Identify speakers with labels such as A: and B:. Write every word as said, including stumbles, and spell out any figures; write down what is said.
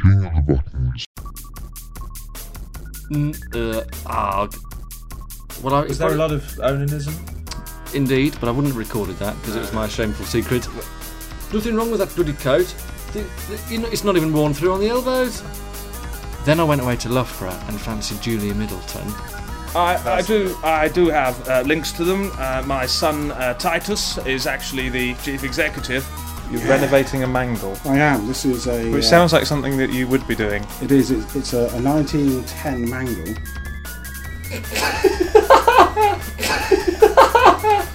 A: king of the buttons.
B: Mm, uh, ah, well, I,
C: Was there a lot of onanism?
B: Indeed, but I wouldn't have recorded that because it was my shameful secret. Nothing wrong with that bloody coat. The, the, you know, it's not even worn through on the elbows. Then I went away to Loughborough and fancied Julia Middleton.
D: I, I do I do have uh, links to them. Uh, my son uh, Titus is actually the chief executive.
C: You're yeah. renovating a mangle.
E: I am. This is a...
C: Which
E: uh,
C: sounds like something that you would be doing.
E: It is. It's, it's a, a nineteen ten mangle.